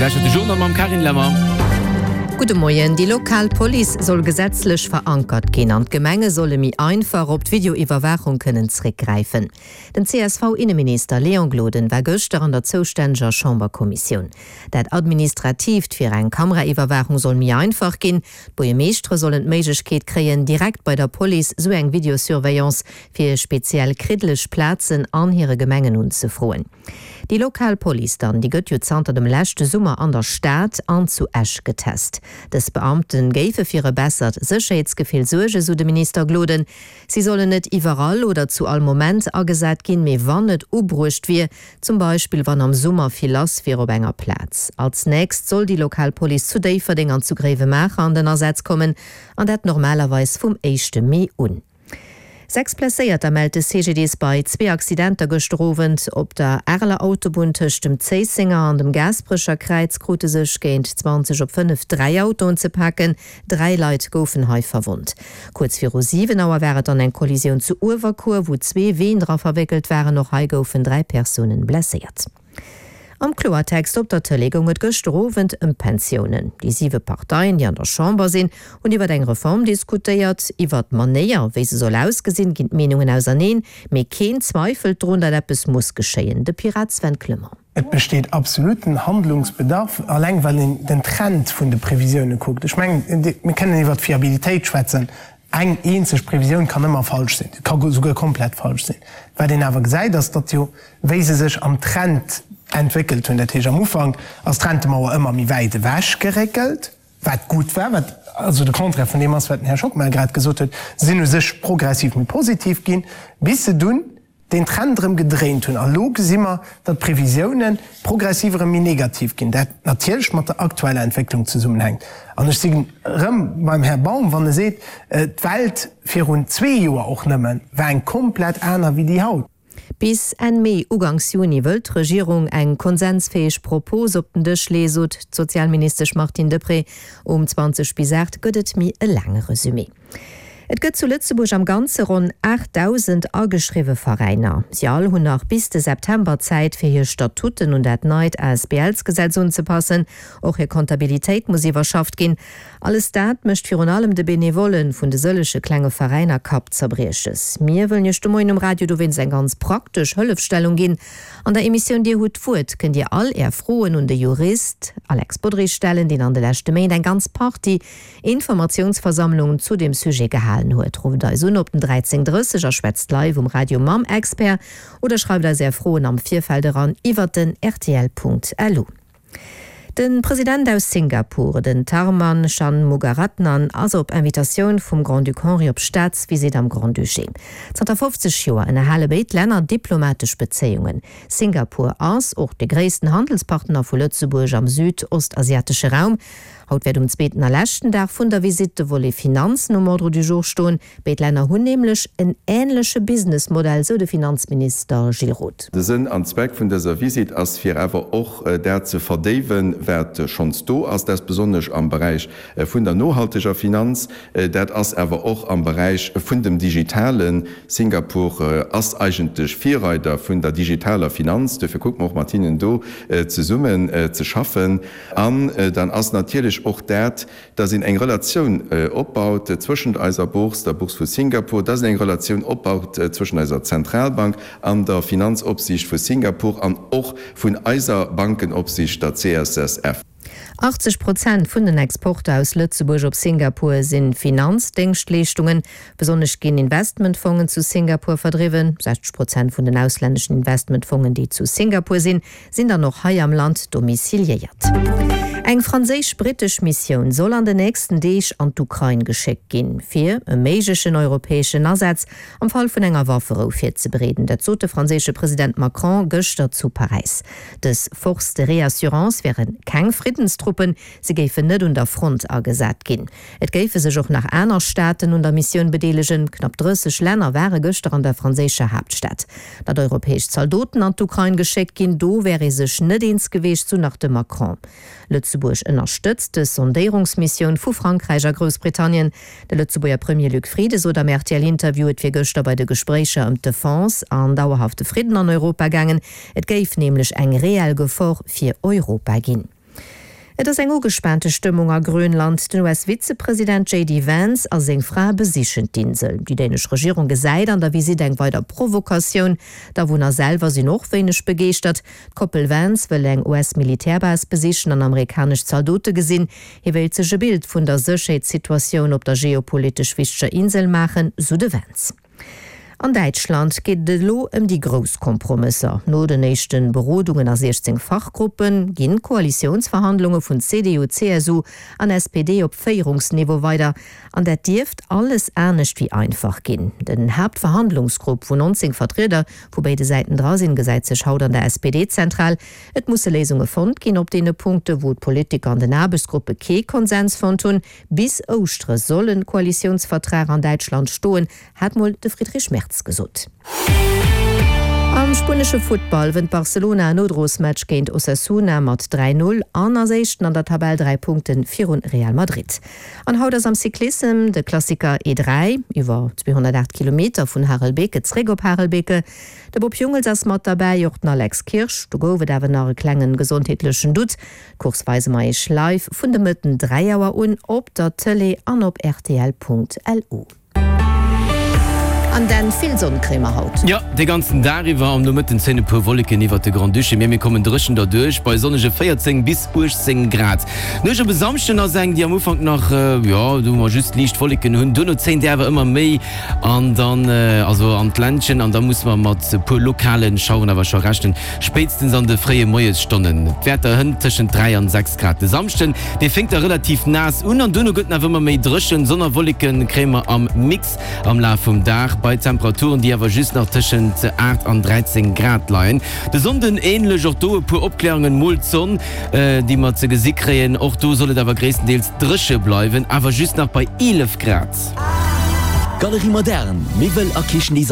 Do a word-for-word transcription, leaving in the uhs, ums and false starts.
Karin Lemmer. Gute Morgen, die Lokalpolice soll gesetzlich verankert gehen und Gemenge solle mi einfach op die Videoüberwachung können zurückgreifen. Den C S V-Innenminister Leon Gloden war gestern an der zuständiger Chamberkommission. Dat administrativ für eine Kameraüberwachung soll mir einfach gehen, wo ihr Meestre sollen Möglichkeit kriegen, direkt bei der Police so eine Videosurveillance für speziell kritisch Plätzen an ihre Gemengen unzufroen. Die Lokalpolice dann, die gëtt jo zanter dem lächte Summer an der Staat an zu Esch getest. Des Beamten géife fir e bessert Sicherheitsgefühl Sorge, so de Minister Gloden. Sie sollen net überall oder zu all Moment agesat gin, méi wann net ubrucht wie, zum Beispiel wann am Summer viel lass fir op enger Platz. Als nächst soll die Lokalpolice zu Däiferdingern zu Greve Macher an den Ersatz kommen, an dat normalerweise vom ersten Mai un. Sechs Pläiert meldete C G Ds bei zwei Accidenter gestrovent, op der Erler Autobahn zwischen dem Zeisinger an dem Gasbrischer Kreuz krute sich gehend zwanzig op fünf drei Autos zu packen, drei Leute goufen hei verwundt. Kurz vor sieben Uhr wäre dann eine Kollision zu Urverkur, wo zwei Wehen drauf verwickelt waren, noch hei goufen drei Personen blessiert. Am Klartext op der Telegung et gestrovent um Pensionen. Die sieben Parteien, die an der Chamber sind und über eng Reform diskutiert, iwwer manéier, wie se soll ausgesinn, ginnt Meinungen ausernehen, méi kein Zweifel drunter, dat es muss geschehen. De Pirat Sven Klümmer. Es besteht absoluten Handlungsbedarf, allein weil in den Trend vun de Prävisionen guckt. Ich mein, wir können iwwer Fiabilität schwätzen. Eg enzeg Prävision kann immer falsch sein, kann sogar komplett falsch sein. Weil den aber gesagt, dass dat jo weise sich am Trend entwickelt hun der Tisch am Ufang als Trendmauer immer mi weite wäsch gerekelt, wat gut war, wat, also der Kontra von dem was Herr Schockmeier gerade gesagt hat, sind sich progressiv und positiv gehen, bis sie dun den Trendrem gedreht hun. Log immer dat Prävisionen progressivere wie negativ gehen, der natürlich mit der aktuellen Entwicklung zusammenhängt. Und ich sehe beim Herrn Baum, wenn er sieht, äh, die Welt für rund zwei Jahre auch nimmen, war ein komplett anders wie die Haut. Bis en Mai ugangs Juni wëlt d'Regierung eng konsensfähig Propos op den Dëch lesot, Sozialminister Martin Depré um zwanzig bis acht gëtt mi e lange Resümé. Et gëtt zu Lützeburg am ganze rund achttausend ageschriwe Vereiner. Sie all hunn nach bis de September Zeit fir hier Statuten und dat neid als B L-Gesetz unzupassen. Auch hier Kontabilität muss iwwerschaft gin. Alles dat mischt fir allem de Benevolen vun de sëllesche klenge Vereiner kap zerbrieches. Mir will je Stumo um Radio du wenn se ganz praktisch Hëllefstellung gin. An der Emission Dir hut furt könnt ihr all erfroen und de Jurist Alex Bodri stellen, den an de lechte Main ein ganz Party Informationsversammlungen zu dem Sujet gehalten huet. Ruft da sun op den dreizehn dreißig er schwätzt live um Radio Mam Expert oder schreibt er sehr frohen am Vierfelder an iwwer den R T L Punkt L U. Den Präsident aus Singapur, den Tharman Shanmugaratnam, also op Invitation vom Grand Duke Henri op Staatsvisit am Grand Duché. zweitausendfünfzig Joer eine halbe Welt Länder diplomatisch Beziehungen. Singapur ass auch de größten Handelspartner vu Lützeburg am südostasiatische Raum. Haut wird um zweten erlächten Tag vun der Visite wolle Finanzen um Ordre du jour stoen, beit Länder hun nämlich ein ähnliche Businessmodell, so der Finanzminister Gilles Roth. Der Sinn an Zweck von dieser Visite als fir ewer auch äh, der zu verdeven, werd schon do as das besonders am Bereich äh, vun der nohaltiger Finanz, äh, dat as ewer auch am Bereich vun dem digitalen Singapur äh, as eigentlich Vierreiter vun der digitaler Finanz, dafür gucken auch Martinen do äh, zu summen äh, zu schaffen, an äh, dann as natürlich auch dat, dass in eng Relation äh, opbaut äh, zwischen eiser Buchs, der Buchs für Singapur, dass in eng Relation opbaut äh, zwischen eiser Zentralbank an der Finanzopsicht für Singapur an auch vun eiser Bankenopsicht der C S S F. achtzig Prozent vun den Exporte aus Lützeburg op Singapur sind Finanzdienstleistungen. Besonders gehen Investmentfonds zu Singapur verdriven. sechzig Prozent von den ausländischen Investmentfonds, die zu Singapur sind, sind dann noch hier am Land domiziliert. Eng franzisch-britisch Mission soll an den nächsten Deeg an d'Ukraine geschickt gehen, fir e méigschen europäischen Ersatz am Fall von enger Wafferofir zu bereden. Der zote französische Präsident Macron gestern zu Paris. Des Force de Reassurance wären kein Friedenstruppen, sie geifen net unter Front agesat gin. Et geife sech auch nach einer Staaten und der Mission bedelegen, knapp dreißig Länder wäre gestern an der französische Hauptstadt. Dat europäisch Soldaten an d'Ukraine geschickt gin, do wäre sech net ins Gewicht zu nach dem Macron. Lützeburg unterstützt die Sondierungsmission von Frankreich und Großbritannien. Der Lützeburger Premier Luc Friede so der R T L interviewt wie gestern bei den Gesprächen um Défense an dauerhafte Frieden an Europa gegangen. Es gäbe nämlich eine reelle Gefahr für Europa gehen. Et ass eng ugespannte Stimmung a Grönland. Den U S-Vizepräsident J D Vance as seg Fra besichen d'Insel. Die dänisch Regierung gesäit an der Visit eng weiter Provokationun, da wo er selber sie noch wenigch begeert. Koppel Vance will eng U S-Militärbas besichen an amerikasch Zahldote gesinn. Hier will sege Bild vun der Sicherheitssituation op der geopolitisch wichtigscher Insel machen, so de Vance. An Deutschland geht de Lo um die Großkompromisse. No den nächsten Berodungen aus sechzehn Fachgruppen gehen Koalitionsverhandlungen von C D U, C S U an S P D op Feierungsniveau weiter. An der Dirft alles ernst wie einfach gehen. Den Hauptverhandlungsgruppe von neunzehn Vertreter, wo beide Seiten draußen gesagt sich haut an der S P D zentral. Et muss Lesungen fand gehen op denen Punkte, wo Politiker an der Nabelsgruppe ke Konsens von tun. Bis Ostre sollen Koalitionsvertrag an Deutschland stohlen, hat mal de Friedrich Merz gesot. Am spanische Football wenn Barcelona ein Nodrosmatch géint Osasuna mat drei null an der sechten an der Tabelle drei Punkten vir Real Madrid. An haut ass am Cyklism de Klassiker E drei iwwer zweihundertacht Kilometer vun Harelbeke zrég op Harelbeke. De Bob Jungels ass mat dabei jochten Alex Kirsch, du gowe dawer nach klengen gesundheitlechen Dut. Kursweise maich live vun de Mëtten drei Joer un op der Tele an op R T L Punkt L U. An den Filsonnkrämer haut. Ja, de ganzen Dari war am no mit den Zähne pur Wolke iwwer de Grand Duche mir kommen drschen da durch bei sonnege vierzehn bis achtzehn Grad. Nuche besamchten er seng die am Ufang nach äh, ja du war just liicht Wolken hun du zehn derwer immer méi an dann äh, also an Ländchen an da muss man mat pur lokalen schauen aber schon rachten spätstens an de freie Moesstunden. Wetter hun tschen drei an sechs Grad. De samchten de fängt er relativ nas un an dunne gut immer méi drschen sonner Wolken Krämer am Mix am La vom Dach bei Temperaturen, die aber just nach zwischen acht und dreizehn Grad leiien. De sonden ähnlich auch do pur Obklärungen Mulzon, äh, die man zu Gesicht kreen. Auch du sollet aber größtenteils drische bleiben, aber just noch bei elf Grad. Galerie Modern, Mivel a Kirchen